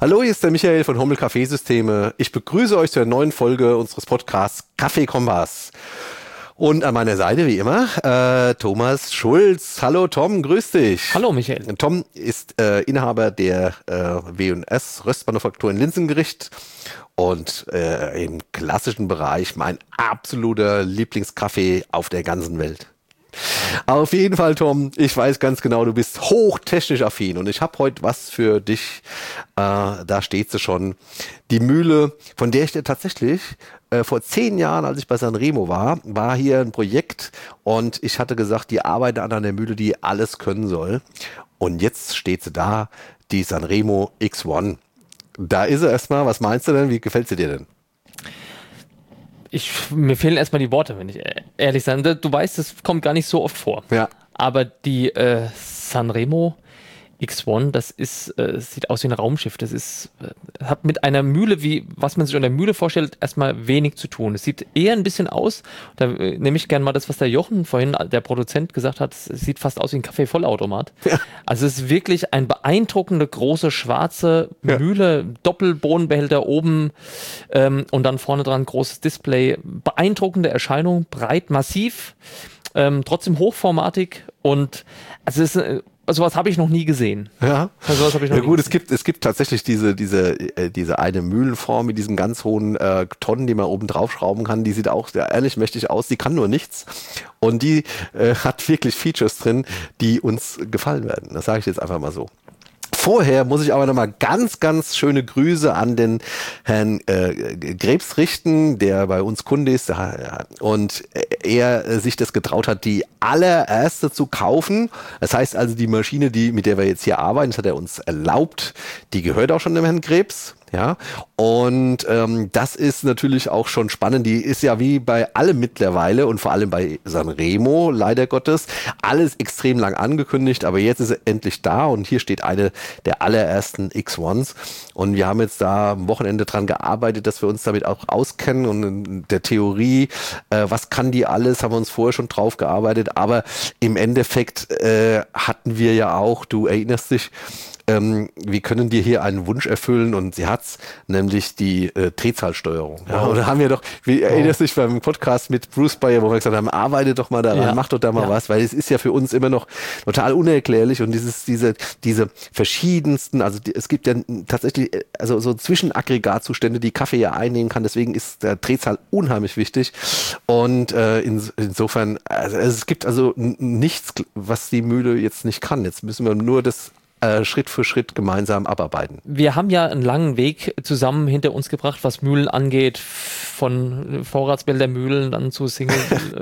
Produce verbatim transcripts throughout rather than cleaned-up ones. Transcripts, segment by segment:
Hallo, hier ist der Michael von Hommel Kaffeesysteme. Ich begrüße euch zur neuen Folge unseres Podcasts Kaffee Kompass. Und an meiner Seite, wie immer, äh, Thomas Schulz. Hallo Tom, grüß dich. Hallo Michael. Tom ist äh, Inhaber der äh, W und S Röstmanufaktur in Linsengericht und äh, im klassischen Bereich mein absoluter Lieblingskaffee auf der ganzen Welt. Auf jeden Fall, Tom, ich weiß ganz genau, du bist hochtechnisch affin und ich habe heute was für dich, äh, da steht sie schon, die Mühle, von der ich dir tatsächlich äh, vor zehn Jahren, als ich bei Sanremo war, war hier ein Projekt und ich hatte gesagt, die arbeiten an einer Mühle, die alles können soll und jetzt steht sie da, die Sanremo X eins. Da ist sie erstmal, was meinst du denn, wie gefällt sie dir denn? Ich, mir fehlen erstmal die Worte, wenn ich ehrlich sein. Du weißt, das kommt gar nicht so oft vor. Ja. Aber die äh, Sanremo X eins, das ist, äh, sieht aus wie ein Raumschiff. Das ist, äh, hat mit einer Mühle, wie was man sich unter Mühle vorstellt, erstmal wenig zu tun. Es sieht eher ein bisschen aus, da äh, nehme ich gerne mal das, was der Jochen vorhin, der Produzent, gesagt hat, es sieht fast aus wie ein Kaffeevollautomat. Ja. Also es ist wirklich eine beeindruckende, große, schwarze ja. Mühle, Doppelbohnenbehälter oben ähm, und dann vorne dran großes Display. Beeindruckende Erscheinung, breit, massiv, ähm, trotzdem hochformatig und also es ist sowas habe ich noch nie gesehen. Ja, also sowas hab ich noch ja nie gut, gesehen. es gibt es gibt tatsächlich diese diese äh, diese eine Mühlenform mit diesen ganz hohen äh, Tonnen, die man oben drauf schrauben kann. Die sieht auch sehr ehrlich mächtig aus. Die kann nur nichts und die äh, hat wirklich Features drin, die uns gefallen werden. Das sage ich jetzt einfach mal so. Vorher muss ich aber nochmal ganz, ganz schöne Grüße an den Herrn äh, Krebs richten, der bei uns Kunde ist und er äh, sich das getraut hat, die allererste zu kaufen. Das heißt also, die Maschine, die mit der wir jetzt hier arbeiten, das hat er uns erlaubt, die gehört auch schon dem Herrn Krebs. Ja, und ähm, das ist natürlich auch schon spannend. Die ist ja wie bei allem mittlerweile und vor allem bei Sanremo, leider Gottes, alles extrem lang angekündigt, aber jetzt ist sie endlich da und hier steht eine der allerersten X eins und wir haben jetzt da am Wochenende dran gearbeitet, dass wir uns damit auch auskennen und in der Theorie, äh, was kann die alles, haben wir uns vorher schon drauf gearbeitet, aber im Endeffekt äh, hatten wir ja auch, du erinnerst dich, Ähm, wir können dir hier einen Wunsch erfüllen und sie hat's, nämlich die äh, Drehzahlsteuerung. Ja, und da haben wir doch, wie erinnerst du dich beim Podcast mit Bruce Bayer, wo wir gesagt haben, arbeite doch mal daran, ja. mach doch da mal ja. was, weil es ist ja für uns immer noch total unerklärlich und dieses, diese, diese verschiedensten, also die, es gibt ja tatsächlich, also so Zwischenaggregatzustände, die Kaffee ja einnehmen kann, deswegen ist der Drehzahl unheimlich wichtig und äh, in, insofern, also es gibt also n- nichts, was die Mühle jetzt nicht kann. Jetzt müssen wir nur das Schritt für Schritt gemeinsam abarbeiten. Wir haben ja einen langen Weg zusammen hinter uns gebracht, was Mühlen angeht, von Vorratsbildermühlen dann zu Single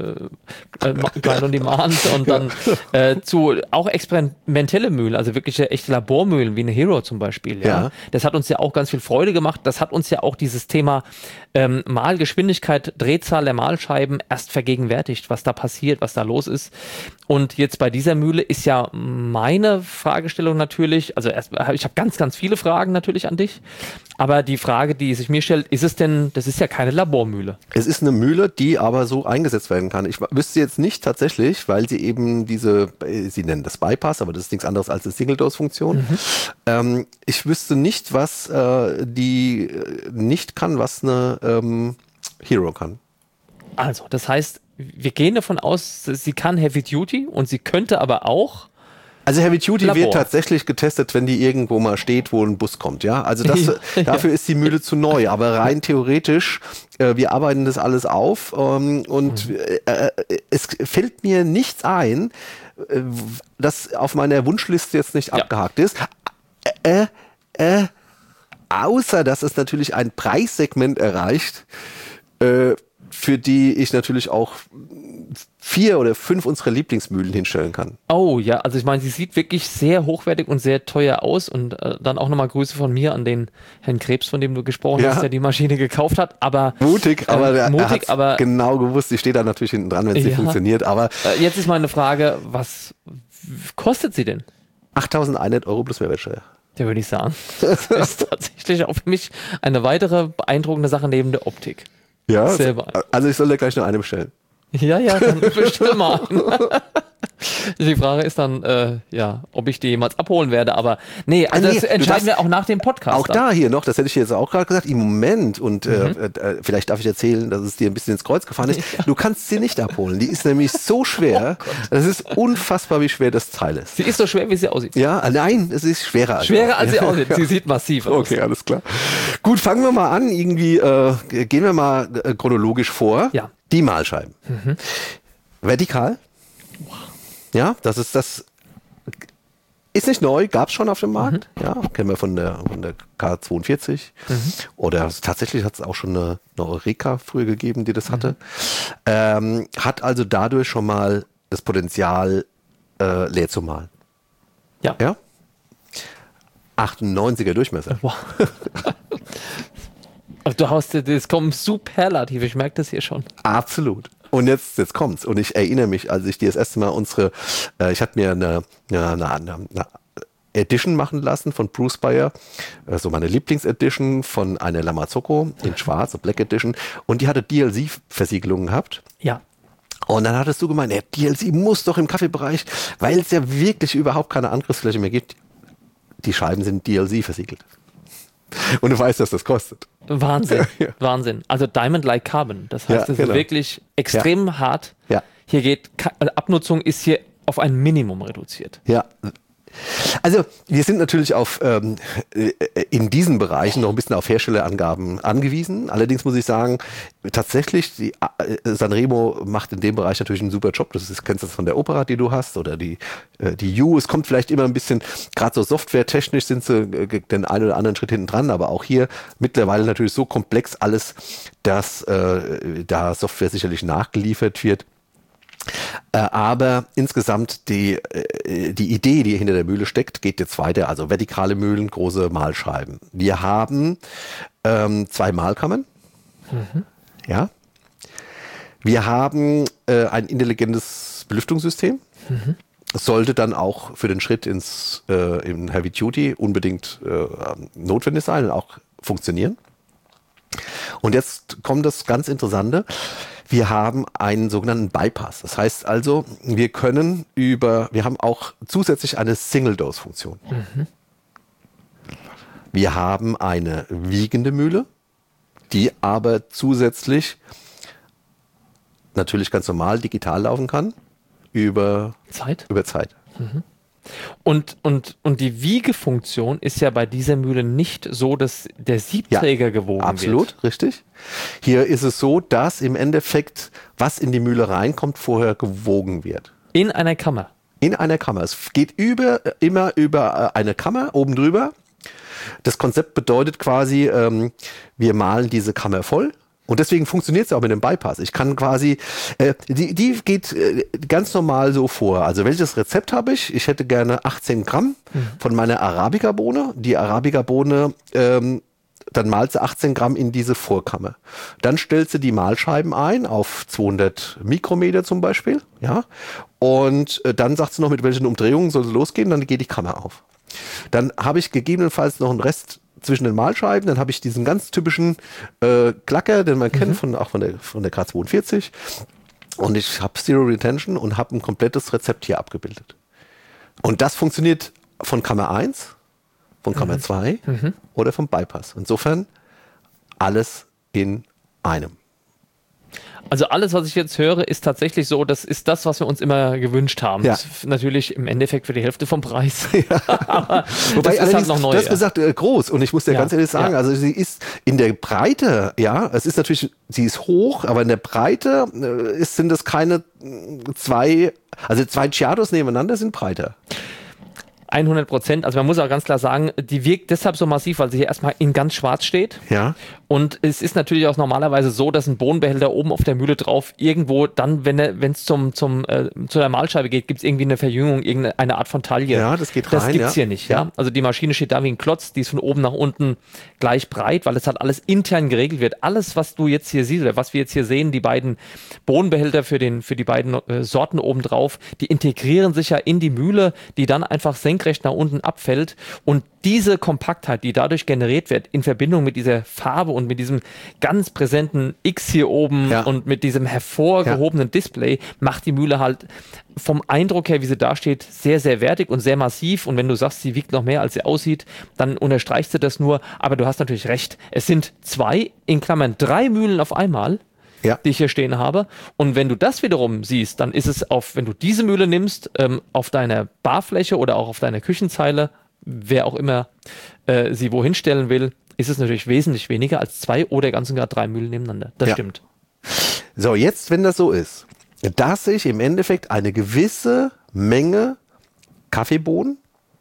äh, äh, Grind on Demand und dann äh, zu auch experimentelle Mühlen, also wirkliche echte Labormühlen, wie eine Hero zum Beispiel. Ja? Ja. Das hat uns ja auch ganz viel Freude gemacht. Das hat uns ja auch dieses Thema ähm, Mahlgeschwindigkeit, Drehzahl der Mahlscheiben erst vergegenwärtigt, was da passiert, was da los ist. Und jetzt bei dieser Mühle ist ja meine Fragestellung natürlich, also erst, ich habe ganz, ganz viele Fragen natürlich an dich, aber die Frage, die sich mir stellt, ist es denn, das ist ja keine Labormühle. Es ist eine Mühle, die aber so eingesetzt werden kann. Ich wüsste jetzt nicht tatsächlich, weil sie eben diese, sie nennen das Bypass, aber das ist nichts anderes als eine Single-Dose-Funktion. Mhm. Ähm, ich wüsste nicht, was äh, die nicht kann, was eine ähm, Hero kann. Also, das heißt, wir gehen davon aus, sie kann Heavy Duty und sie könnte aber auch Also Heavy Duty Labor. Wird tatsächlich getestet, wenn die irgendwo mal steht, wo ein Bus kommt, ja. Also das, ja. dafür ist die Mühle zu neu. Aber rein theoretisch, äh, wir arbeiten das alles auf ähm, und mhm. äh, es fällt mir nichts ein, äh, das auf meiner Wunschliste jetzt nicht ja. abgehakt ist. Äh, äh, außer, dass es natürlich ein Preissegment erreicht, äh, für die ich natürlich auch vier oder fünf unserer Lieblingsmühlen hinstellen kann. Oh ja, also ich meine, sie sieht wirklich sehr hochwertig und sehr teuer aus und äh, dann auch nochmal Grüße von mir an den Herrn Krebs, von dem du gesprochen ja. hast, der die Maschine gekauft hat, aber mutig, äh, aber der mutig, hat aber genau gewusst, ich stehe da natürlich hinten dran, wenn es ja. nicht funktioniert, aber äh, jetzt ist meine Frage, was kostet sie denn? achttausendeinhundert Euro plus Mehrwertsteuer. Ja, würde ich sagen. Das ist tatsächlich auch für mich eine weitere beeindruckende Sache neben der Optik. Ja, also ich soll dir gleich noch eine bestellen. Ja, ja, dann bestell mal. Die Frage ist dann, äh, ja, ob ich die jemals abholen werde, aber nee, also Ah, nee, das entscheiden darfst, wir auch nach dem Podcast. Auch da hier noch, das hätte ich jetzt auch gerade gesagt, im Moment, und mhm. äh, äh, vielleicht darf ich erzählen, dass es dir ein bisschen ins Kreuz gefahren ist, ja. Du kannst sie nicht abholen. Die ist nämlich so schwer, oh das ist unfassbar, wie schwer das Teil ist. Sie ist so schwer, wie sie aussieht. Ja, nein, es ist schwerer als Schwerer als sie aussieht, sie sieht massiv aus. Okay, alles klar. Gut, fangen wir mal an, irgendwie, äh, gehen wir mal äh, chronologisch vor. Ja. Die Mahlscheiben. Mhm. Vertikal. Wow. Ja, das ist das, ist nicht neu, gab es schon auf dem Markt. Mhm. Ja, kennen wir von der, von der K zweiundvierzig. Mhm. Oder tatsächlich hat es auch schon eine, eine Eureka früher gegeben, die das hatte. Mhm. Ähm, hat also dadurch schon mal das Potenzial, äh, leer zu malen. Ja. Ja? achtundneunziger Durchmesser. Wow. Du hast das kommt superlativ, ich merke das hier schon. Absolut. Und jetzt, jetzt kommt's. Und ich erinnere mich, als ich dir das erste Mal unsere, äh, ich hatte mir eine, eine, eine, eine Edition machen lassen von Bruce Bayer, so also meine Lieblingsedition von einer Lamazocco in schwarz, eine Black Edition. Und die hatte D L C-Versiegelungen gehabt. Ja. Und dann hattest du gemeint, ja, D L C muss doch im Kaffeebereich, weil es ja wirklich überhaupt keine Angriffsfläche mehr gibt. Die Scheiben sind D L C versiegelt. Und du weißt, dass das kostet. Wahnsinn, ja. Wahnsinn. Also Diamond Like Carbon. Das heißt, ja, es genau. ist wirklich extrem ja. hart. Ja. Hier geht, also Abnutzung ist hier auf ein Minimum reduziert. Ja. Also wir sind natürlich auf ähm, in diesen Bereichen noch ein bisschen auf Herstellerangaben angewiesen. Allerdings muss ich sagen, tatsächlich, die, äh, Sanremo macht in dem Bereich natürlich einen super Job. Das ist, kennst du das von der Opera, die du hast, oder die, äh, die U. Es kommt vielleicht immer ein bisschen, gerade so softwaretechnisch sind sie äh, den einen oder anderen Schritt hinten dran, aber auch hier mittlerweile natürlich so komplex alles, dass äh, da Software sicherlich nachgeliefert wird. Äh, aber insgesamt die, äh, die Idee, die hinter der Mühle steckt, geht jetzt weiter. Also vertikale Mühlen, große Mahlscheiben. Wir haben ähm, zwei Mahlkammern. Mhm. Ja. Wir haben äh, ein intelligentes Belüftungssystem. Mhm. Sollte dann auch für den Schritt ins äh, in Heavy Duty unbedingt äh, notwendig sein und auch funktionieren. Und jetzt kommt das ganz Interessante. Wir haben einen sogenannten Bypass. Das heißt also, wir können über, wir haben auch zusätzlich eine Single-Dose-Funktion. Mhm. Wir haben eine wiegende Mühle, die aber zusätzlich natürlich ganz normal digital laufen kann über Zeit. Über Zeit. Mhm. Und, und, und die Wiegefunktion ist ja bei dieser Mühle nicht so, dass der Siebträger ja, gewogen absolut, wird. Absolut, richtig. Hier ist es so, dass im Endeffekt, was in die Mühle reinkommt, vorher gewogen wird. In einer Kammer? In einer Kammer. Es geht über, immer über eine Kammer oben drüber. Das Konzept bedeutet quasi, ähm, wir malen diese Kammer voll. Und deswegen funktioniert es auch mit dem Bypass. Ich kann quasi, äh, die, die geht äh, ganz normal so vor. Also welches Rezept habe ich? Ich hätte gerne achtzehn Gramm mhm. von meiner Arabica-Bohne. Die Arabica-Bohne, ähm, dann malst du achtzehn Gramm in diese Vorkammer. Dann stellst du die Mahlscheiben ein auf zweihundert Mikrometer zum Beispiel. Ja. Und äh, dann sagst du noch, mit welchen Umdrehungen soll es losgehen. Dann geht die Kammer auf. Dann habe ich gegebenenfalls noch einen Rest zwischen den Mahlscheiben, dann habe ich diesen ganz typischen äh, Klacker, den man mhm. kennt, von, auch von der, von der K zweiundvierzig. Und ich habe Zero Retention und habe ein komplettes Rezept hier abgebildet. Und das funktioniert von Kammer eins, von Kammer mhm. zwei mhm. oder vom Bypass. Insofern alles in einem. Also alles, was ich jetzt höre, ist tatsächlich so, das ist das, was wir uns immer gewünscht haben. Ja. Das ist natürlich im Endeffekt für die Hälfte vom Preis. Ja. Aber wobei das ist halt noch neu. Das besagt äh, groß und ich muss dir ja. ganz ehrlich sagen, ja. also sie ist in der Breite, ja, es ist natürlich, sie ist hoch, aber in der Breite äh, ist, sind es keine zwei, also zwei Giados nebeneinander sind breiter. hundert Prozent. Also man muss auch ganz klar sagen, die wirkt deshalb so massiv, weil sie hier erstmal in ganz schwarz steht. Ja. Und es ist natürlich auch normalerweise so, dass ein Bohnenbehälter oben auf der Mühle drauf irgendwo dann, wenn es zum, zum, äh, zu der Mahlscheibe geht, gibt es irgendwie eine Verjüngung, irgendeine Art von Taille. Ja, das geht rein. Das gibt es ja. hier nicht. Ja. Ja. Also die Maschine steht da wie ein Klotz, die ist von oben nach unten gleich breit, weil es halt alles intern geregelt wird. Alles, was du jetzt hier siehst, oder was wir jetzt hier sehen, die beiden Bohnenbehälter für, den, für die beiden äh, Sorten oben drauf, die integrieren sich ja in die Mühle, die dann einfach senkt senkrecht nach unten abfällt. Und diese Kompaktheit, die dadurch generiert wird, in Verbindung mit dieser Farbe und mit diesem ganz präsenten X hier oben ja. und mit diesem hervorgehobenen ja. Display, macht die Mühle halt vom Eindruck her, wie sie da steht, sehr, sehr wertig und sehr massiv. Und wenn du sagst, sie wiegt noch mehr, als sie aussieht, dann unterstreichst du das nur. Aber du hast natürlich recht. Es sind zwei, in Klammern drei Mühlen auf einmal, ja. die ich hier stehen habe. Und wenn du das wiederum siehst, dann ist es auf, wenn du diese Mühle nimmst, ähm, auf deiner Barfläche oder auch auf deiner Küchenzeile, wer auch immer äh, sie wohin stellen will, ist es natürlich wesentlich weniger als zwei oder ganz und gar drei Mühlen nebeneinander. Das ja. stimmt. So, jetzt, wenn das so ist, dass ich im Endeffekt eine gewisse Menge Kaffeebohnen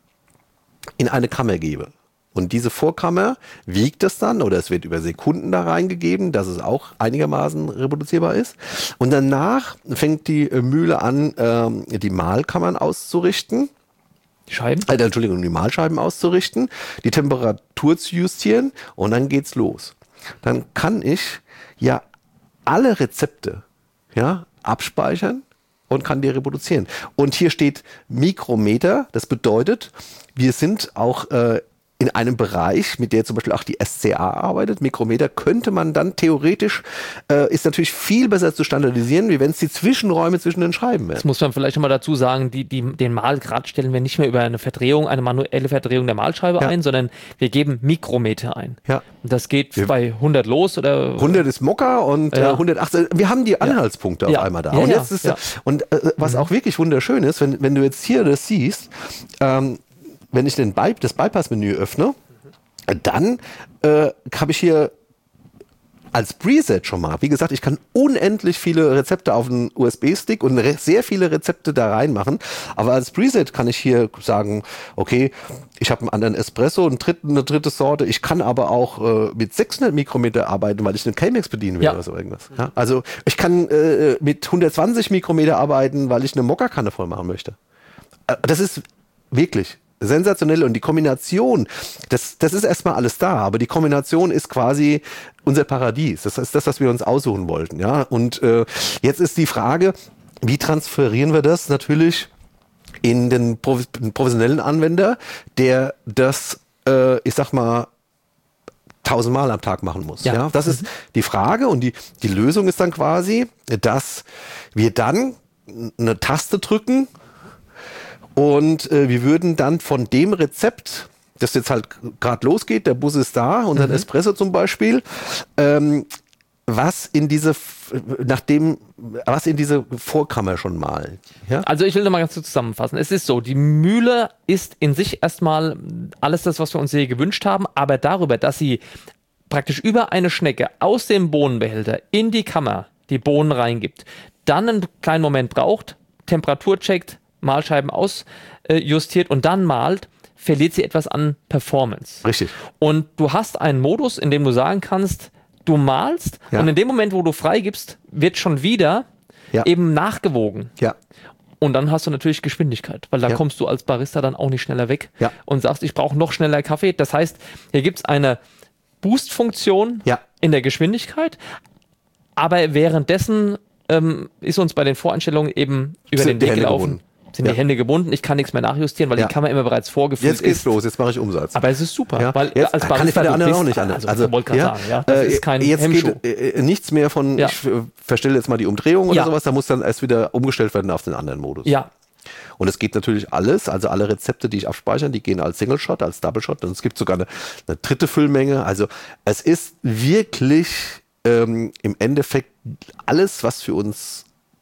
in eine Kammer gebe. Und diese Vorkammer wiegt es dann, oder es wird über Sekunden da reingegeben, dass es auch einigermaßen reproduzierbar ist. Und danach fängt die Mühle an, ähm, die Mahlkammern auszurichten. Die Scheiben? Äh, Entschuldigung, die Mahlscheiben auszurichten, die Temperatur zu justieren und dann geht's los. Dann kann ich ja alle Rezepte, ja, abspeichern und kann die reproduzieren. Und hier steht Mikrometer, das bedeutet, wir sind auch äh, in einem Bereich, mit der zum Beispiel auch die S C A arbeitet. Mikrometer könnte man dann theoretisch, äh, ist natürlich viel besser zu standardisieren, wie wenn es die Zwischenräume zwischen den Scheiben wären. Das muss man vielleicht nochmal dazu sagen, die, die, den Mahlgrad stellen wir nicht mehr über eine Verdrehung, eine manuelle Verdrehung der Mahlscheibe ja. ein, sondern wir geben Mikrometer ein. Ja. Und das geht ja. bei hundert los oder... hundert ist Mokka und ja. äh, hundertachtzig, wir haben die Anhaltspunkte ja. auf einmal da. Ja, und ja, jetzt ist ja. und äh, was mhm. auch wirklich wunderschön ist, wenn, wenn du jetzt hier das siehst, ähm, wenn ich den By- das Bypass-Menü öffne, dann äh, habe ich hier als Preset schon mal, wie gesagt, ich kann unendlich viele Rezepte auf einen U S B-Stick und re- sehr viele Rezepte da reinmachen, aber als Preset kann ich hier sagen, okay, ich habe einen anderen Espresso, einen dritten, eine dritte Sorte, ich kann aber auch äh, mit sechshundert Mikrometer arbeiten, weil ich einen Chemex bedienen will ja. oder so irgendwas. Ja? Also ich kann äh, mit hundertzwanzig Mikrometer arbeiten, weil ich eine Mokka-Kanne voll machen möchte. Äh, das ist wirklich sensationell und die Kombination, das, das ist erstmal alles da, aber die Kombination ist quasi unser Paradies. Das ist das, was wir uns aussuchen wollten. Ja? Und äh, jetzt ist die Frage, wie transferieren wir das natürlich in den professionellen Anwender, der das, äh, ich sag mal, tausendmal am Tag machen muss. Ja. Ja? Das ist die Frage und die, die Lösung ist dann quasi, dass wir dann eine Taste drücken, und äh, wir würden dann von dem Rezept, das jetzt halt gerade losgeht, der Bus ist da, unser mhm. Espresso zum Beispiel, ähm, was in diese, nachdem, was in diese Vorkammer schon malen. Ja? Also ich will noch mal ganz kurz zusammenfassen. Es ist so, die Mühle ist in sich erstmal alles das, was wir uns hier gewünscht haben, aber darüber, dass sie praktisch über eine Schnecke aus dem Bohnenbehälter in die Kammer die Bohnen reingibt, dann einen kleinen Moment braucht, Temperatur checkt, Mahlscheiben ausjustiert äh, und dann malt, verliert sie etwas an Performance. Richtig. Und du hast einen Modus, in dem du sagen kannst, du malst ja. und in dem Moment, wo du freigibst, wird schon wieder ja. eben nachgewogen. Ja. Und dann hast du natürlich Geschwindigkeit, weil da ja. kommst du als Barista dann auch nicht schneller weg ja. und sagst, ich brauche noch schneller Kaffee. Das heißt, hier gibt es eine Boost-Funktion ja. in der Geschwindigkeit, aber währenddessen ähm, ist uns bei den Voreinstellungen eben über Sind den Weg gelaufen. Sind ja. die Hände gebunden, ich kann nichts mehr nachjustieren, weil ja. die Kammer immer bereits vorgefüllt ist. Jetzt geht's los, jetzt mache ich Umsatz. Aber es ist super, ja. weil jetzt als kann ich für die anderen auch nicht an. Also, also, also wollte ja. sagen, ja, das äh, ist kein jetzt Hemmschuh. geht äh, nichts mehr von, ja. ich äh, verstelle jetzt mal die Umdrehung oder ja. sowas, da muss dann erst wieder umgestellt werden auf den anderen Modus. Ja. Und es geht natürlich alles, also alle Rezepte, die ich abspeichere, die gehen als Single Shot, als Double Shot und es gibt sogar eine, eine dritte Füllmenge. Also es ist wirklich ähm, im Endeffekt alles, was für uns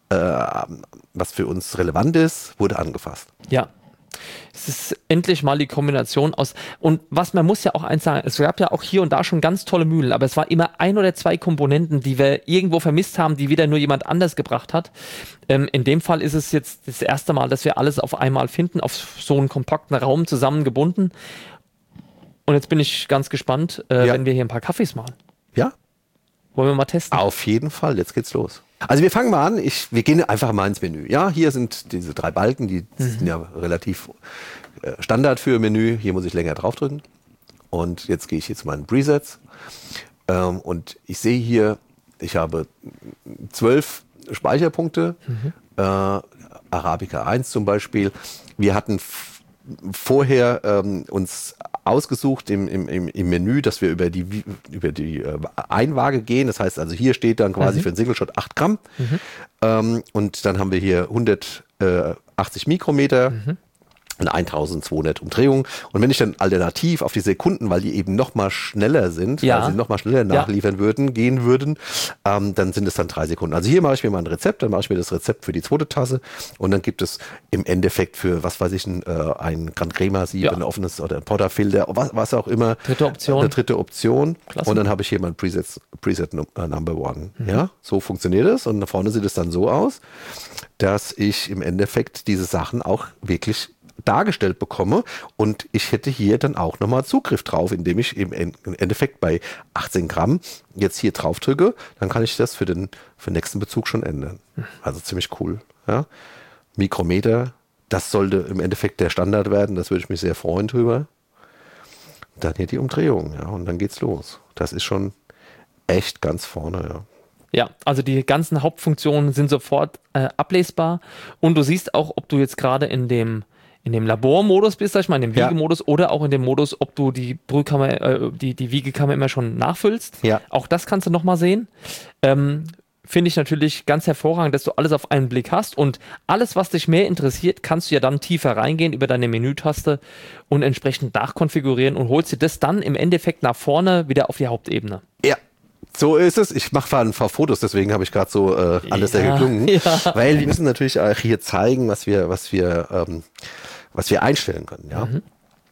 was für uns relevant ist, wurde angefasst. Ja, es ist endlich mal die Kombination aus, und was man muss ja auch eins sagen, es gab ja auch hier und da schon ganz tolle Mühlen, aber es war immer ein oder zwei Komponenten, die wir irgendwo vermisst haben, die wieder nur jemand anders gebracht hat. Ähm, in dem Fall ist es jetzt das erste Mal, dass wir alles auf einmal finden, auf so einen kompakten Raum zusammengebunden. Und jetzt bin ich ganz gespannt, äh, ja. wenn wir hier ein paar Kaffees machen. Ja. Wollen wir mal testen? Auf jeden Fall, jetzt geht's los. Also wir fangen mal an, ich, wir gehen einfach mal ins Menü. Ja, hier sind diese drei Balken, die mhm. sind ja relativ äh, Standard für Menü. Hier muss ich länger draufdrücken. Und jetzt gehe ich hier zu meinen Presets. Ähm, und ich sehe hier, ich habe zwölf Speicherpunkte. Mhm. Äh, Arabica eins zum Beispiel. Wir hatten f- vorher ähm, uns ausgesucht im, im, im, im Menü, dass wir über die, über die äh, Einwaage gehen. Das heißt also, hier steht dann quasi mhm. für einen Single Shot acht Gramm. Mhm. Ähm, und dann haben wir hier hundertachtzig Mikrometer. Mhm. Und eintausendzweihundert Umdrehungen. Und wenn ich dann alternativ auf die Sekunden, weil die eben noch mal schneller sind, ja. weil sie noch mal schneller nachliefern ja. würden, gehen würden, ähm, dann sind es dann drei Sekunden. Also hier mache ich mir mal ein Rezept, dann mache ich mir das Rezept für die zweite Tasse und dann gibt es im Endeffekt für, was weiß ich, ein, äh, ein Gran Crema Sieb, ja. ein offenes oder ein Porterfilter, was, was auch immer. Dritte Option. Eine dritte Option. Klasse. Und dann habe ich hier mein Preset, Preset Number One. Mhm. Ja, so funktioniert es. Und da vorne sieht es dann so aus, dass ich im Endeffekt diese Sachen auch wirklich dargestellt bekomme und ich hätte hier dann auch nochmal Zugriff drauf, indem ich im Endeffekt bei achtzehn Gramm jetzt hier drauf drücke, dann kann ich das für den, für den nächsten Bezug schon ändern. Also ziemlich cool. Ja. Mikrometer, das sollte im Endeffekt der Standard werden, das würde ich mich sehr freuen drüber. Dann hier die Umdrehung, ja, und dann geht's los. Das ist schon echt ganz vorne, ja. Ja, also die ganzen Hauptfunktionen sind sofort äh, ablesbar und du siehst auch, ob du jetzt gerade in dem in dem Labormodus bist, sag ich mal, in dem Wiegemodus ja. oder auch in dem Modus, ob du die Brühkammer, äh, die, die Wiegekammer immer schon nachfüllst. Ja. Auch das kannst du nochmal sehen. Ähm, Finde ich natürlich ganz hervorragend, dass du alles auf einen Blick hast und alles, was dich mehr interessiert, kannst du ja dann tiefer reingehen über deine Menütaste und entsprechend nachkonfigurieren und holst dir das dann im Endeffekt nach vorne wieder auf die Hauptebene. Ja. So ist es. Ich mache ein paar Fotos, deswegen habe ich gerade so äh, alles ja, sehr geklungen. Ja. Weil wir müssen natürlich auch hier zeigen, was wir, was wir, ähm, was wir einstellen können. Ja. Mhm.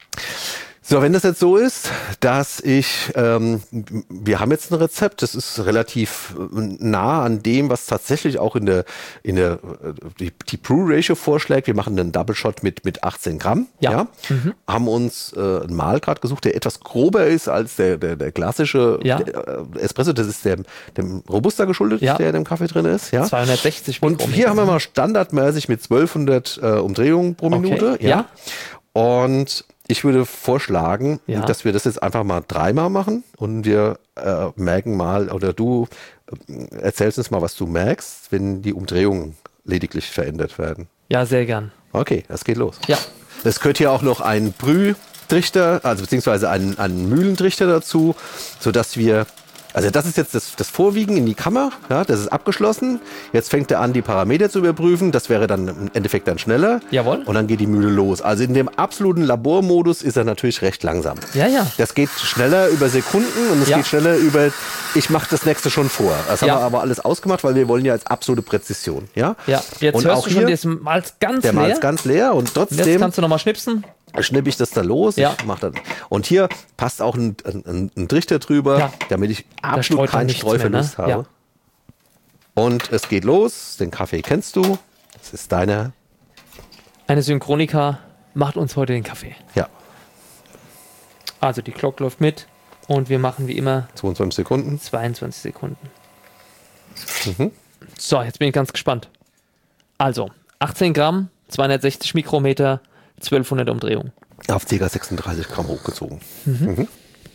So, wenn das jetzt so ist, dass ich, ähm, wir haben jetzt ein Rezept, das ist relativ nah an dem, was tatsächlich auch in der, in der, die, die Brew-Ratio vorschlägt. Wir machen einen Double Shot mit, mit achtzehn Gramm. Ja. ja. Mhm. Haben uns äh, einen Mahlgrad gesucht, der etwas grober ist als der, der, der klassische ja. der, äh, Espresso. Das ist dem, dem Robusta geschuldet, ja. der in dem Kaffee drin ist. Ja. zweihundertsechzig Und hier haben wir mal standardmäßig mit zwölfhundert äh, Umdrehungen pro Minute. Okay. Ja. ja. Und ich würde vorschlagen, ja. dass wir das jetzt einfach mal dreimal machen und wir äh, merken mal, oder du äh, erzählst uns mal, was du merkst, wenn die Umdrehungen lediglich verändert werden. Ja, sehr gern. Okay, das geht los. Ja. Es gehört hier auch noch ein Brühtrichter, also beziehungsweise ein, ein Mühlentrichter dazu, sodass wir, also das ist jetzt das, das Vorwiegen in die Kammer, ja, das ist abgeschlossen. Jetzt fängt er an, die Parameter zu überprüfen. Das wäre dann im Endeffekt dann schneller. Jawohl. Und dann geht die Mühle los. Also in dem absoluten Labormodus ist er natürlich recht langsam. Ja, ja. Das geht schneller über Sekunden und es ja. geht schneller über, ich mache das nächste schon vor. Das ja. haben wir aber alles ausgemacht, weil wir wollen ja als absolute Präzision. Ja, ja. Jetzt und hörst auch du schon hier, das Malz ganz der leer. Malz ganz leer und trotzdem... Jetzt kannst du nochmal schnipsen. Schnippe ich das da los, ja. ich mach dann. Und hier passt auch ein, ein, ein Trichter drüber, ja. damit ich absolut keinen Streuverlust habe. Ja. Und es geht los, den Kaffee kennst du, das ist deiner. Eine Synchronika macht uns heute den Kaffee. Ja. Also die Glocke läuft mit und wir machen wie immer zweiundzwanzig Sekunden. zweiundzwanzig Sekunden. Mhm. So, jetzt bin ich ganz gespannt. Also, achtzehn Gramm, zweihundertsechzig Mikrometer, zwölfhundert Umdrehungen. Auf ca. sechsunddreißig Gramm hochgezogen. Mhm. Mhm.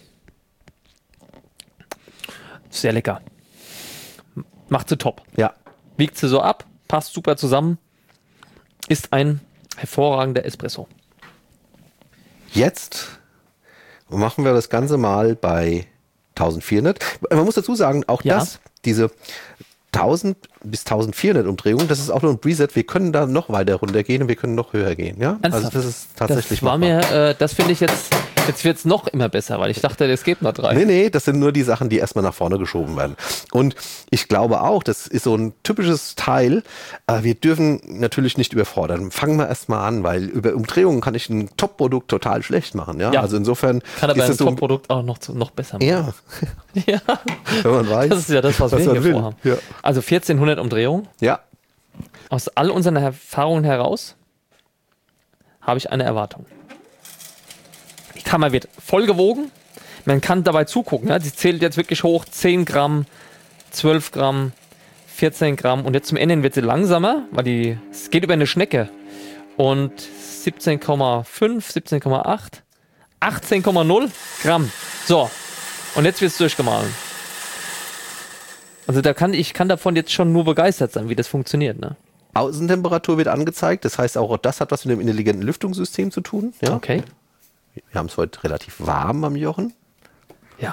Sehr lecker. Macht sie top. Ja. Wiegt sie so ab, passt super zusammen. Ist ein hervorragender Espresso. Jetzt machen wir das Ganze mal bei eintausendvierhundert. Man muss dazu sagen, auch ja. das, diese tausend bis eintausendvierhundert Umdrehungen, das ist auch nur ein Preset. Wir können da noch weiter runtergehen und wir können noch höher gehen. Ja? Ernsthaft? Also das ist tatsächlich das war mir, äh, das finde ich jetzt, jetzt wird es noch immer besser, weil ich dachte, es geht noch drei. Nee, nee, das sind nur die Sachen, die erstmal nach vorne geschoben werden. Und ich glaube auch, das ist so ein typisches Teil, äh, wir dürfen natürlich nicht überfordern. Fangen wir erstmal an, weil über Umdrehungen kann ich ein Top-Produkt total schlecht machen. Ja? Ja. Also insofern kann aber ist ein es so, Top-Produkt auch noch, zu, noch besser machen. Ja. ja. Wenn man weiß. Das ist ja das, was, was wir hier will. vorhaben. Ja. Also vierzehnhundert Umdrehungen. Ja. Aus all unseren Erfahrungen heraus habe ich eine Erwartung. Die Kammer wird voll gewogen. Man kann dabei zugucken. Ja? Sie zählt jetzt wirklich hoch. zehn Gramm, zwölf Gramm, vierzehn Gramm. Und jetzt zum Ende wird sie langsamer, weil die, es geht über eine Schnecke. Und siebzehn Komma fünf, siebzehn Komma acht, achtzehn Komma null Gramm. So. Und jetzt wird es durchgemahlen. Also da kann ich kann davon jetzt schon nur begeistert sein, wie das funktioniert. Ne? Außentemperatur wird angezeigt. Das heißt, auch das hat was mit dem intelligenten Lüftungssystem zu tun. Ja? Okay. Wir haben es heute relativ warm am Jochen. Ja.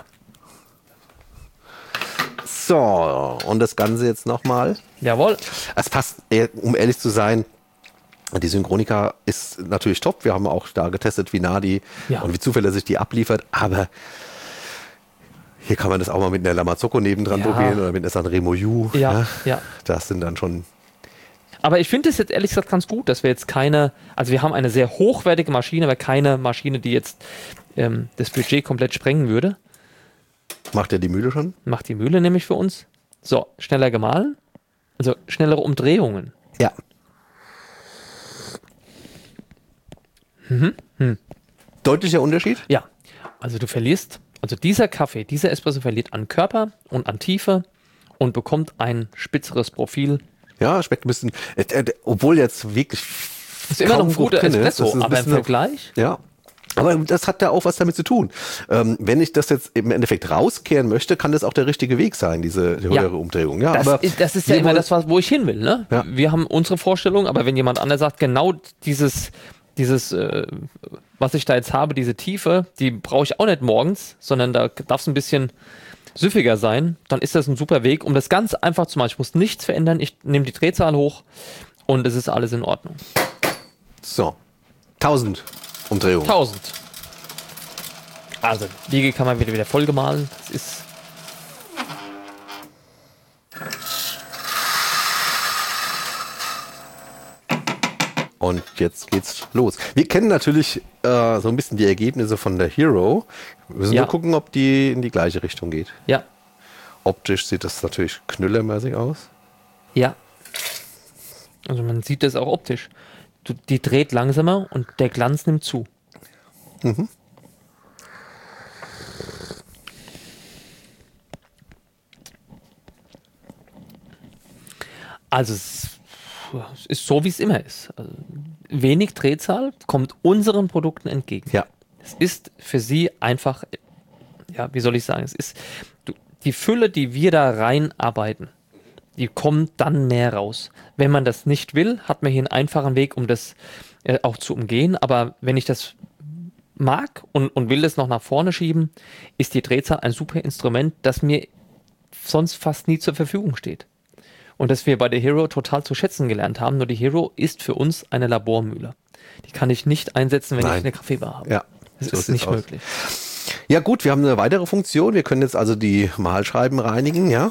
So, und das Ganze jetzt nochmal. Jawohl. Es passt, um ehrlich zu sein, die Synchronica ist natürlich top. Wir haben auch da getestet, wie nah die Ja. und wie zuverlässig die abliefert. Aber hier kann man das auch mal mit einer Lamazocco nebendran Ja. probieren oder mit einer Sanremo U. Ja, ja. Das sind dann schon... Aber ich finde es jetzt ehrlich gesagt ganz gut, dass wir jetzt keine, also wir haben eine sehr hochwertige Maschine, aber keine Maschine, die jetzt ähm, das Budget komplett sprengen würde. Macht ja die Mühle schon? Macht die Mühle nämlich für uns. So, schneller gemahlen. Also schnellere Umdrehungen. Ja. Mhm. Hm. Deutlicher Unterschied? Ja, also du verlierst, also dieser Kaffee, dieser Espresso verliert an Körper und an Tiefe und bekommt ein spitzeres Profil. Ja, schmeckt ein bisschen, äh, äh, obwohl jetzt wirklich Ist immer noch ein guter drin ist, Espresso, das ist ein aber im bisschen- Vergleich. Ja. Aber das hat ja auch was damit zu tun. Ähm, wenn ich das jetzt im Endeffekt rauskehren möchte, kann das auch der richtige Weg sein, diese höhere Ja. Umdrehung. Ja, Das, aber ist, das ist ja wir immer wollen- das, was, wo ich hin will. Ne? Ja. Wir haben unsere Vorstellung, aber wenn jemand anders sagt, genau dieses, dieses äh, was ich da jetzt habe, diese Tiefe, die brauche ich auch nicht morgens, sondern da darf es ein bisschen süffiger sein, dann ist das ein super Weg, um das ganz einfach zu machen. Ich muss nichts verändern, ich nehme die Drehzahl hoch und es ist alles in Ordnung. So, tausend Umdrehungen. tausend. Also, Liege kann man wieder, wieder voll gemahlen. Das ist Und jetzt geht's los. Wir kennen natürlich äh, so ein bisschen die Ergebnisse von der Hero. Wir müssen Ja. nur gucken, ob die in die gleiche Richtung geht. ja, Optisch sieht das natürlich knüllermäßig aus. ja. Also man sieht das auch optisch. Du, die dreht langsamer und der Glanz nimmt zu. Also es es ist so, wie es immer ist. Also wenig Drehzahl kommt unseren Produkten entgegen. Ja. Es ist für sie einfach, ja, wie soll ich sagen, es ist du, die Fülle, die wir da reinarbeiten, die kommt dann mehr raus. Wenn man das nicht will, hat man hier einen einfachen Weg, um das äh, auch zu umgehen. Aber wenn ich das mag und, und will das noch nach vorne schieben, ist die Drehzahl ein super Instrument, das mir sonst fast nie zur Verfügung steht. Und das wir bei der Hero total zu schätzen gelernt haben. Nur die Hero ist für uns eine Labormühle. Die kann ich nicht einsetzen, wenn Nein. ich eine Kaffeebar habe. Ja, Das so ist sieht's nicht aus. möglich. Ja gut, wir haben eine weitere Funktion. Wir können jetzt also die Mahlscheiben reinigen, ja.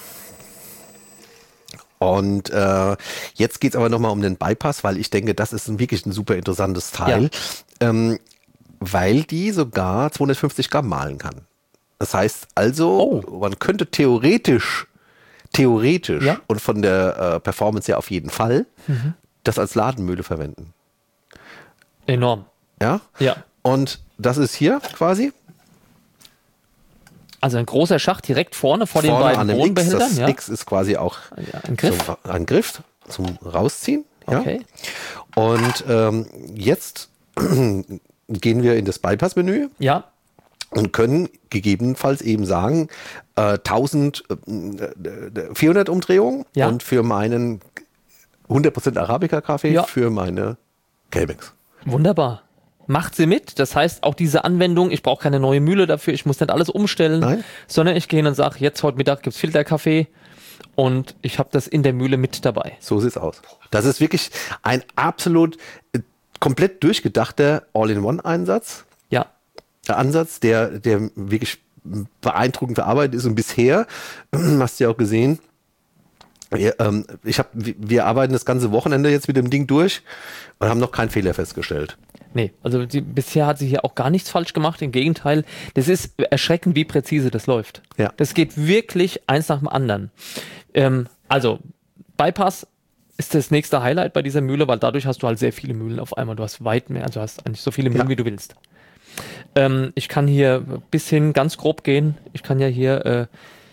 Und äh, jetzt geht es aber nochmal um den Bypass, weil ich denke, das ist ein, wirklich ein super interessantes Teil, ähm, weil die sogar zweihundertfünfzig Gramm mahlen kann. Das heißt also, Oh. man könnte theoretisch, theoretisch Ja. und von der äh, Performance her auf jeden Fall, das als Ladenmühle verwenden. Enorm. Ja? Ja. Und das ist hier quasi Also ein großer Schacht direkt vorne vor den vorne beiden an dem X. Bodenbehältern. Das Ja. X ist quasi auch Ja, ein Griff. Zum, ein Griff zum Rausziehen. Ja? Okay. Und ähm, jetzt gehen wir in das Bypass-Menü Ja. und können gegebenenfalls eben sagen, äh, eintausendvierhundert Umdrehungen Ja. und für meinen hundert Prozent Arabica-Kaffee Ja. für meine Chemex. Wunderbar. Macht sie mit. Das heißt, auch diese Anwendung, ich brauche keine neue Mühle dafür, ich muss nicht alles umstellen, Nein. sondern ich gehe hin und sage, jetzt heute Mittag gibt es Filterkaffee und ich habe das in der Mühle mit dabei. So sieht's aus. Das ist wirklich ein absolut äh, komplett durchgedachter All-in-One-Einsatz. Ja. Der Ansatz, der, der wirklich beeindruckend verarbeitet ist und bisher, hast du ja auch gesehen, wir, ähm, ich hab, wir arbeiten das ganze Wochenende jetzt mit dem Ding durch und haben noch keinen Fehler festgestellt. Nee, also die, bisher hat sie hier auch gar nichts falsch gemacht. Im Gegenteil, das ist erschreckend, wie präzise das läuft. Ja. Das geht wirklich eins nach dem anderen. Ähm, also, Bypass ist das nächste Highlight bei dieser Mühle, weil dadurch hast du halt sehr viele Mühlen auf einmal. Du hast weit mehr, also hast eigentlich so viele Mühlen, Ja. wie du willst. Ähm, ich kann hier bis hin ganz grob gehen. Ich kann ja hier äh,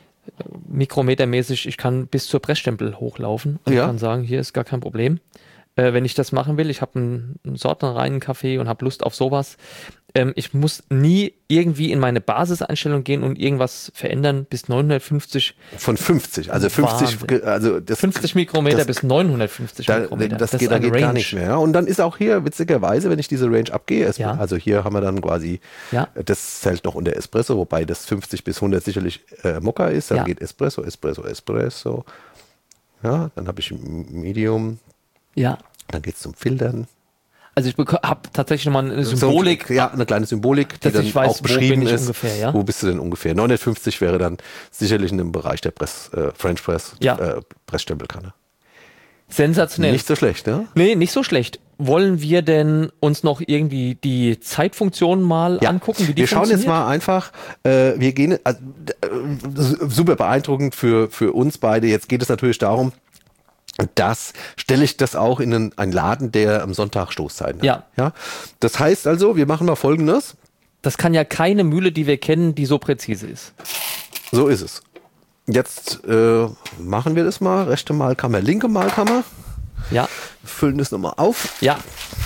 mikrometermäßig, ich kann bis zur Pressstempel hochlaufen und Ja. kann sagen, hier ist gar kein Problem. äh, wenn ich das machen will. Ich habe einen, einen sortenreinen Kaffee und habe Lust auf sowas. Ähm, ich muss nie irgendwie in meine Basiseinstellung gehen und irgendwas verändern bis neunhundertfünfzig. Von fünfzig, also fünfzig, Wahnsinn. also das, fünfzig Mikrometer das, bis neunhundertfünfzig da, Mikrometer. Das, das geht, da geht gar nicht mehr. Ja. Und dann ist auch hier, witzigerweise, wenn ich diese Range abgehe, es, Ja. also hier haben wir dann quasi, Ja. das zählt noch unter Espresso, wobei das fünfzig bis hundert sicherlich äh, Mokka ist. Dann Ja. geht Espresso, Espresso, Espresso. Ja, dann habe ich Medium, Ja. dann geht es zum Filtern. Also ich habe tatsächlich nochmal eine Symbolik. So, ja, eine kleine Symbolik, die dass dann ich weiß, auch beschrieben wo bin ich ist. ungefähr, ja? Wo bist du denn ungefähr? neunhundertfünfzig wäre dann sicherlich in dem Bereich der Press, äh, French Press, Ja. äh, Pressstempelkanne. Sensationell. Nicht so schlecht, ne? Nee, nicht so schlecht. Wollen wir denn uns noch irgendwie die Zeitfunktion mal Ja. angucken, wie die Wir schauen jetzt funktioniert? mal einfach, äh, wir gehen, also, äh, super beeindruckend für, für uns beide. Jetzt geht es natürlich darum, das stelle ich das auch in einen, einen Laden, der am Sonntag Stoßzeiten hat. Ja. Ja. Das heißt also, wir machen mal Folgendes. Das kann ja keine Mühle, die wir kennen, die so präzise ist. So ist es. Jetzt äh, machen wir das mal. Rechte Malkammer, linke Malkammer. Ja. Füllen das nochmal auf. Ja.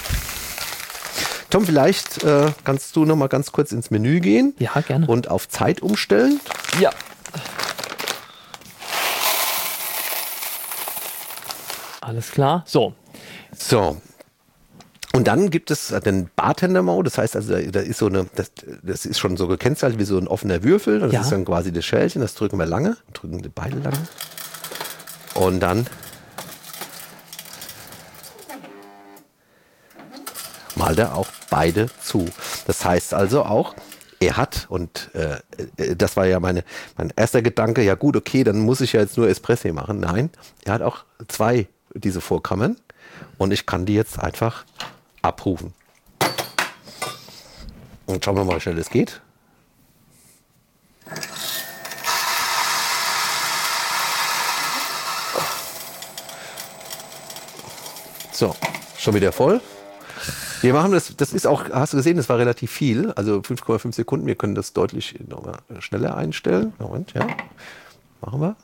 Tom, vielleicht äh, kannst du nochmal ganz kurz ins Menü gehen. Ja, gerne. Und auf Zeit umstellen. Ja. Alles klar. So. So. Und dann gibt es den Bartender-Mode, das heißt also, da ist so eine, das, das ist schon so gekennzeichnet wie so ein offener Würfel. Das Ja. ist dann quasi das Schälchen, das drücken wir lange, drücken wir beide lange. Und dann malt er auch beide zu. Das heißt also auch, er hat, und äh, das war ja meine, mein erster Gedanke, ja gut, okay, dann muss ich ja jetzt nur Espresso machen. Nein, er hat auch zwei diese Vorkammern und ich kann die jetzt einfach abrufen. Und schauen wir mal, wie schnell es geht. So, schon wieder voll. Wir machen das, das ist auch, hast du gesehen, das war relativ viel, also fünf Komma fünf Sekunden. Wir können das deutlich noch mal schneller einstellen. Moment, ja. Machen wir.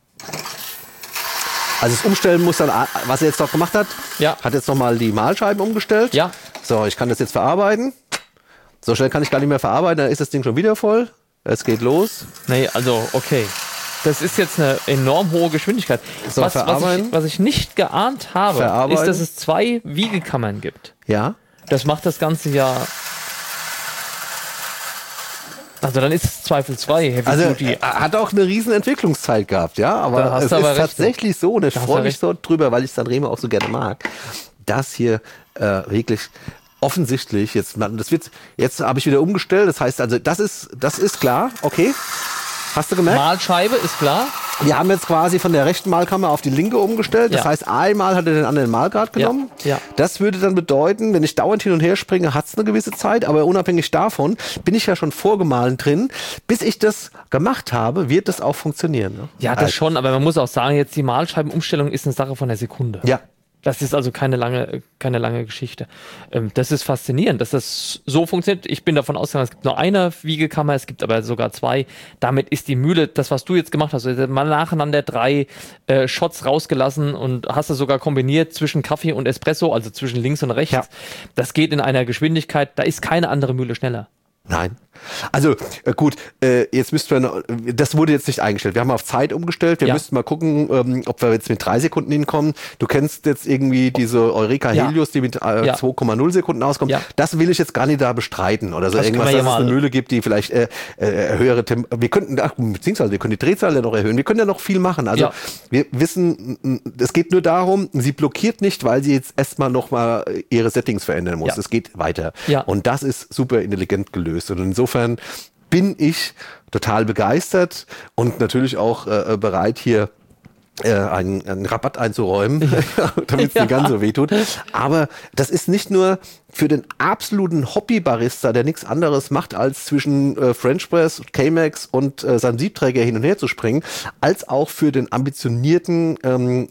Also das Umstellen muss dann, was er jetzt noch gemacht hat, Ja. hat jetzt nochmal die Mahlscheiben umgestellt. Ja. So, ich kann das jetzt verarbeiten. So schnell kann ich gar nicht mehr verarbeiten, dann ist das Ding schon wieder voll. Es geht los. Nee, also, okay. Das ist jetzt eine enorm hohe Geschwindigkeit. So, was, was, verarbeiten. ich, was ich nicht geahnt habe, Verarbeiten. ist, dass es zwei Wiegekammern gibt. Ja. Das macht das Ganze ja. Also dann ist es zweifelsfrei Heavy Also Duty. er hat auch eine riesen Entwicklungszeit gehabt, ja, aber Da hast es du ist aber recht. tatsächlich so, und ich Da hast freue du mich recht. so drüber, weil ich Sanremo auch so gerne mag, dass hier äh, wirklich offensichtlich jetzt, das wird, jetzt habe ich wieder umgestellt, das heißt also, das ist, das ist klar, okay, hast du gemerkt? Mahlscheibe ist klar. Wir haben jetzt quasi von der rechten Malkammer auf die linke umgestellt. Das Ja. heißt, einmal hat er den anderen Malgrad genommen. Ja, ja. Das würde dann bedeuten, wenn ich dauernd hin und her springe, hat es eine gewisse Zeit. Aber unabhängig davon bin ich ja schon vorgemahlen drin. Bis ich das gemacht habe, wird das auch funktionieren. Ne? Ja, das schon, aber man muss auch sagen, jetzt die Mahlscheibenumstellung ist eine Sache von der Sekunde. Ja. Das ist also keine lange, keine lange Geschichte. Ähm, das ist faszinierend, dass das so funktioniert. Ich bin davon ausgegangen, es gibt nur eine Wiegekammer, es gibt aber sogar zwei. Damit ist die Mühle, das, was du jetzt gemacht hast, also mal nacheinander drei äh, Shots rausgelassen und hast es sogar kombiniert zwischen Kaffee und Espresso, also zwischen links und rechts. Ja. Das geht in einer Geschwindigkeit, da ist keine andere Mühle schneller. Nein. Also äh, gut, äh, jetzt müssten wir noch, das wurde jetzt nicht eingestellt. Wir haben auf Zeit umgestellt. Wir Ja. müssten mal gucken, ähm, ob wir jetzt mit drei Sekunden hinkommen. Du kennst jetzt irgendwie diese Eureka Ja. Helios, die mit äh, Ja. zwei Komma null Sekunden auskommt. Ja. Das will ich jetzt gar nicht da bestreiten oder so Das irgendwas, können wir dass ja es eine mal- Mühle gibt, die vielleicht äh, äh, höhere Temp wir könnten, ach, beziehungsweise wir können die Drehzahl ja noch erhöhen. Wir können ja noch viel machen. Also Ja. wir wissen, m, es geht nur darum, sie blockiert nicht, weil sie jetzt erstmal noch mal ihre Settings verändern muss. Ja. Es geht weiter. Ja. Und das ist super intelligent gelöst. Und insofern bin ich total begeistert und natürlich auch äh, bereit, hier äh, einen, einen Rabatt einzuräumen, damit es Ja. nicht ganz so weh tut. Aber das ist nicht nur für den absoluten Hobby-Barista, der nichts anderes macht, als zwischen äh, French Press, Chemex und äh, seinem Siebträger hin und her zu springen, als auch für den ambitionierten ähm,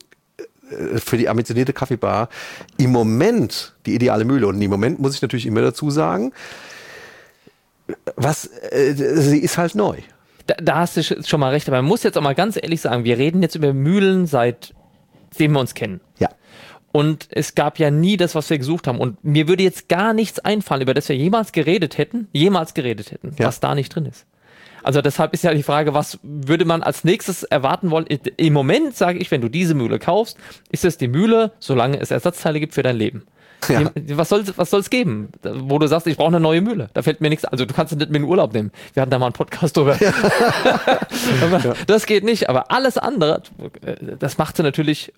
für die ambitionierte Kaffeebar im Moment die ideale Mühle. Und im Moment muss ich natürlich immer dazu sagen, was, äh, sie ist halt neu. Da, da hast du sch- schon mal recht, aber man muss jetzt auch mal ganz ehrlich sagen, wir reden jetzt über Mühlen, seitdem wir uns kennen. Ja. Und es gab ja nie das, was wir gesucht haben. Und mir würde jetzt gar nichts einfallen, über das wir jemals geredet hätten, jemals geredet hätten, ja. was da nicht drin ist. Also deshalb ist ja die Frage, was würde man als nächstes erwarten wollen? Im Moment sage ich, wenn du diese Mühle kaufst, ist es die Mühle, solange es Ersatzteile gibt für dein Leben. Ja. Was soll was soll's geben, wo du sagst, ich brauche eine neue Mühle? Da fällt mir nichts, also du kannst es nicht mit in den Urlaub nehmen. Wir hatten da mal einen Podcast drüber. Ja. ja. Das geht nicht, aber alles andere, das macht sie natürlich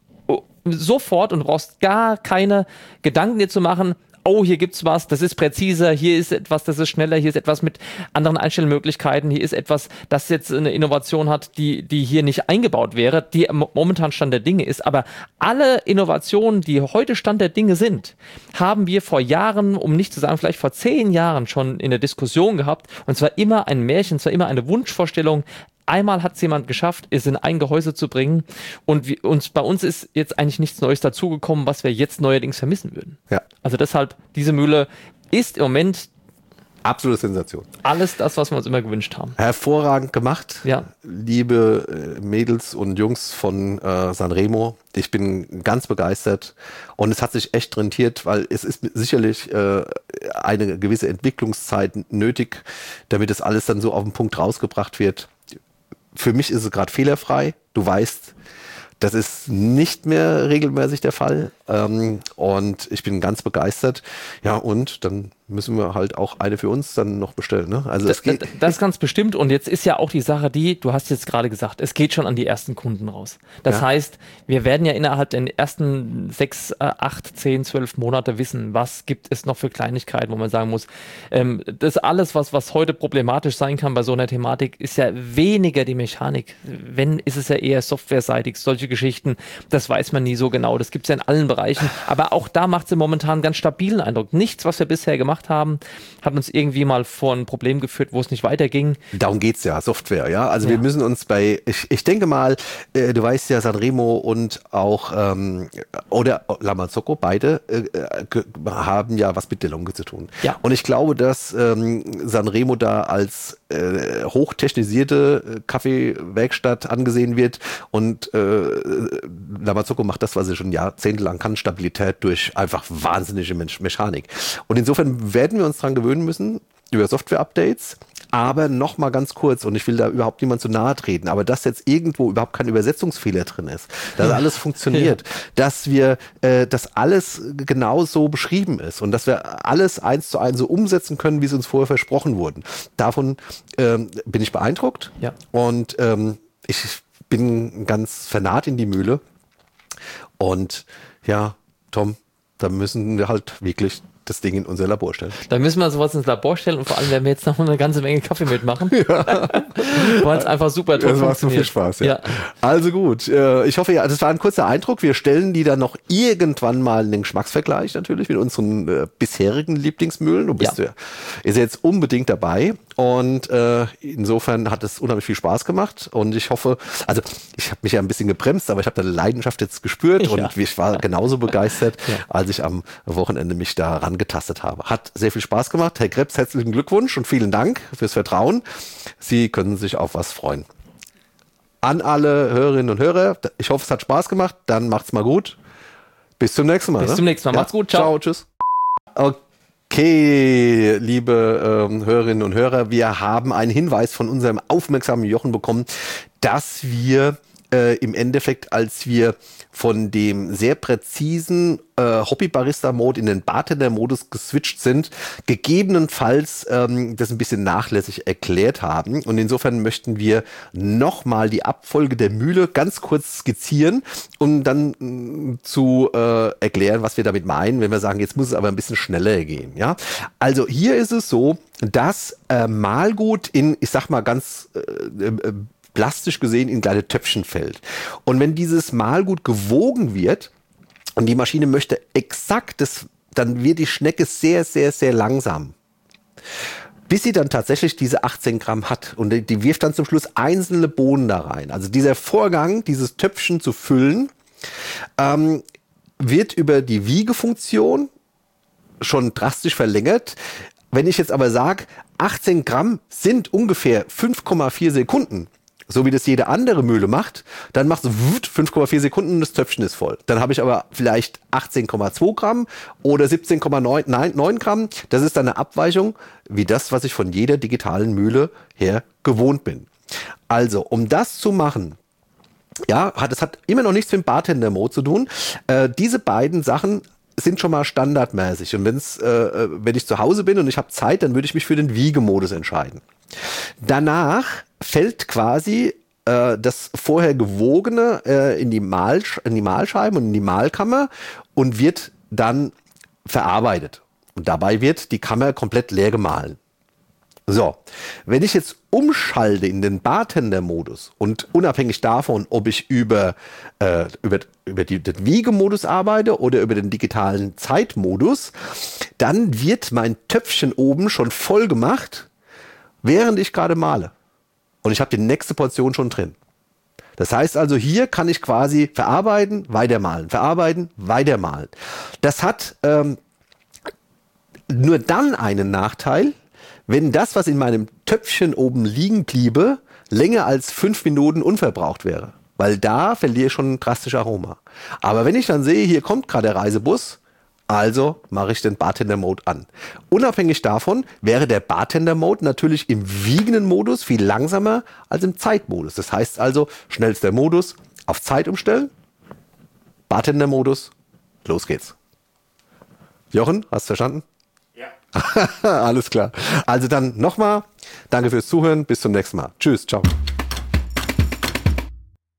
sofort und du brauchst gar keine Gedanken dir zu machen, oh, hier gibt's was, das ist präziser, hier ist etwas, das ist schneller, hier ist etwas mit anderen Einstellmöglichkeiten, hier ist etwas, das jetzt eine Innovation hat, die, die hier nicht eingebaut wäre, die momentan Stand der Dinge ist. Aber alle Innovationen, die heute Stand der Dinge sind, haben wir vor Jahren, um nicht zu sagen, vielleicht vor zehn Jahren schon in der Diskussion gehabt. Und zwar immer ein Märchen, zwar immer eine Wunschvorstellung. Einmal hat es jemand geschafft, es in ein Gehäuse zu bringen und wir, uns, bei uns ist jetzt eigentlich nichts Neues dazugekommen, was wir jetzt neuerdings vermissen würden. Ja. Also deshalb, diese Mühle ist im Moment absolute Sensation. Alles das, was wir uns immer gewünscht haben. Hervorragend gemacht, ja. liebe äh, Mädels und Jungs von äh, Sanremo. Ich bin ganz begeistert und es hat sich echt rentiert, weil es ist sicherlich äh, eine gewisse Entwicklungszeit nötig, damit das alles dann so auf den Punkt rausgebracht wird. Für mich ist es gerade fehlerfrei. Du weißt, das ist nicht mehr regelmäßig der Fall. Ähm, und ich bin ganz begeistert. Ja, und dann müssen wir halt auch eine für uns dann noch bestellen. Ne? Also das, es geht das, das ganz bestimmt. Und jetzt ist ja auch die Sache die, du hast jetzt gerade gesagt, es geht schon an die ersten Kunden raus. Das ja. heißt, wir werden ja innerhalb der ersten sechs, acht, zehn, zwölf Monate wissen, was gibt es noch für Kleinigkeiten, wo man sagen muss, ähm, das alles, was, was heute problematisch sein kann bei so einer Thematik, ist ja weniger die Mechanik. Wenn, ist es ja eher softwareseitig, solche Geschichten, das weiß man nie so genau. Das gibt es ja in allen Bereichen. Aber auch da macht sie momentan einen ganz stabilen Eindruck. Nichts, was wir bisher gemacht haben, hat uns irgendwie mal vor ein Problem geführt, wo es nicht weiterging. Darum geht's ja, Software, ja. Also ja. wir müssen uns bei, ich, ich denke mal, äh, du weißt ja, Sanremo und auch ähm, oder La Marzocco, beide äh, haben ja was mit DeLonghi zu tun. Ja. Und ich glaube, dass ähm, Sanremo da als äh, hochtechnisierte äh, Kaffeewerkstatt angesehen wird und äh, La Marzocco macht das, was sie schon jahrzehntelang kann, Stabilität durch einfach wahnsinnige Mechanik. Und insofern werden wir uns dran gewöhnen müssen, über Software-Updates, aber noch mal ganz kurz, und ich will da überhaupt niemand zu nahe treten, aber dass jetzt irgendwo überhaupt kein Übersetzungsfehler drin ist, dass alles funktioniert, ja. dass wir, äh, dass alles genau so beschrieben ist und dass wir alles eins zu eins so umsetzen können, wie es uns vorher versprochen wurden. Davon ähm, bin ich beeindruckt ja. und ähm, ich bin ganz vernarrt in die Mühle und ja, Tom, da müssen wir halt wirklich das Ding in unser Labor stellen. Da müssen wir sowas ins Labor stellen und vor allem werden wir jetzt noch eine ganze Menge Kaffee mitmachen. Ja. Weil es einfach super toll das macht so viel Spaß. Ja. Ja. Also gut, ich hoffe, ja, das war ein kurzer Eindruck. Wir stellen die dann noch irgendwann mal in den Geschmacksvergleich natürlich mit unseren äh, bisherigen Lieblingsmühlen. Du bist ja, ja ist jetzt unbedingt dabei und äh, insofern hat es unheimlich viel Spaß gemacht und ich hoffe, also ich habe mich ja ein bisschen gebremst, aber ich habe da Leidenschaft jetzt gespürt ja. und ich war genauso begeistert, ja. als ich am Wochenende mich da ran getastet habe. Hat sehr viel Spaß gemacht. Herr Krebs, herzlichen Glückwunsch und vielen Dank fürs Vertrauen. Sie können sich auf was freuen. An alle Hörerinnen und Hörer, ich hoffe, es hat Spaß gemacht. Dann macht's mal gut. Bis zum nächsten Mal. Bis ne? zum nächsten Mal. Ja. Macht's gut. Ciao. Ciao. Tschüss. Okay, liebe ähm, Hörerinnen und Hörer, wir haben einen Hinweis von unserem aufmerksamen Jochen bekommen, dass wir äh, im Endeffekt, als wir von dem sehr präzisen äh, Hobby-Barista-Mode in den Bartender-Modus geswitcht sind, gegebenenfalls ähm, das ein bisschen nachlässig erklärt haben. Und insofern möchten wir nochmal die Abfolge der Mühle ganz kurz skizzieren, um dann mh, zu äh, erklären, was wir damit meinen, wenn wir sagen, jetzt muss es aber ein bisschen schneller gehen. Ja? Also hier ist es so, dass äh, Mahlgut in, ich sag mal ganz äh, äh, plastisch gesehen in kleine Töpfchen fällt. Und wenn dieses Mahlgut gewogen wird und die Maschine möchte exakt das, dann wird die Schnecke sehr, sehr, sehr langsam. Bis sie dann tatsächlich diese achtzehn Gramm hat. Und die, die wirft dann zum Schluss einzelne Bohnen da rein. Also dieser Vorgang, dieses Töpfchen zu füllen, ähm, wird über die Wiegefunktion schon drastisch verlängert. Wenn ich jetzt aber sage, achtzehn Gramm sind ungefähr fünf Komma vier Sekunden, so wie das jede andere Mühle macht, dann macht es fünf Komma vier Sekunden und das Töpfchen ist voll. Dann habe ich aber vielleicht achtzehn Komma zwei Gramm oder siebzehn Komma neun Gramm. Das ist dann eine Abweichung wie das, was ich von jeder digitalen Mühle her gewohnt bin. Also, um das zu machen, ja, hat, es hat immer noch nichts mit dem Bartender-Mode zu tun. Äh, diese beiden Sachen sind schon mal standardmäßig. Und wenn's, äh, wenn ich zu Hause bin und ich habe Zeit, dann würde ich mich für den Wiegemodus entscheiden. Danach fällt quasi äh, das vorher Gewogene äh, in, die Mahl, in die Mahlscheiben und in die Mahlkammer und wird dann verarbeitet. Und dabei wird die Kammer komplett leer gemahlen. So, wenn ich jetzt umschalte in den Bartender-Modus und unabhängig davon, ob ich über, äh, über, über die, den Wiegemodus arbeite oder über den digitalen Zeitmodus, dann wird mein Töpfchen oben schon voll gemacht, während ich gerade male. Und ich habe die nächste Portion schon drin. Das heißt also, hier kann ich quasi verarbeiten, weitermalen, verarbeiten, weitermalen. Das hat ähm, nur dann einen Nachteil, wenn das, was in meinem Töpfchen oben liegen bliebe, länger als fünf Minuten unverbraucht wäre. Weil da verliere ich schon drastisch Aroma. Aber wenn ich dann sehe, hier kommt gerade der Reisebus, also mache ich den Bartender-Mode an. Unabhängig davon wäre der Bartender-Mode natürlich im wiegenden Modus viel langsamer als im Zeitmodus. Das heißt also, schnellster Modus, auf Zeit umstellen, Bartender-Modus, los geht's. Jochen, hast du verstanden? Alles klar. Also dann nochmal, danke fürs Zuhören, bis zum nächsten Mal. Tschüss, ciao.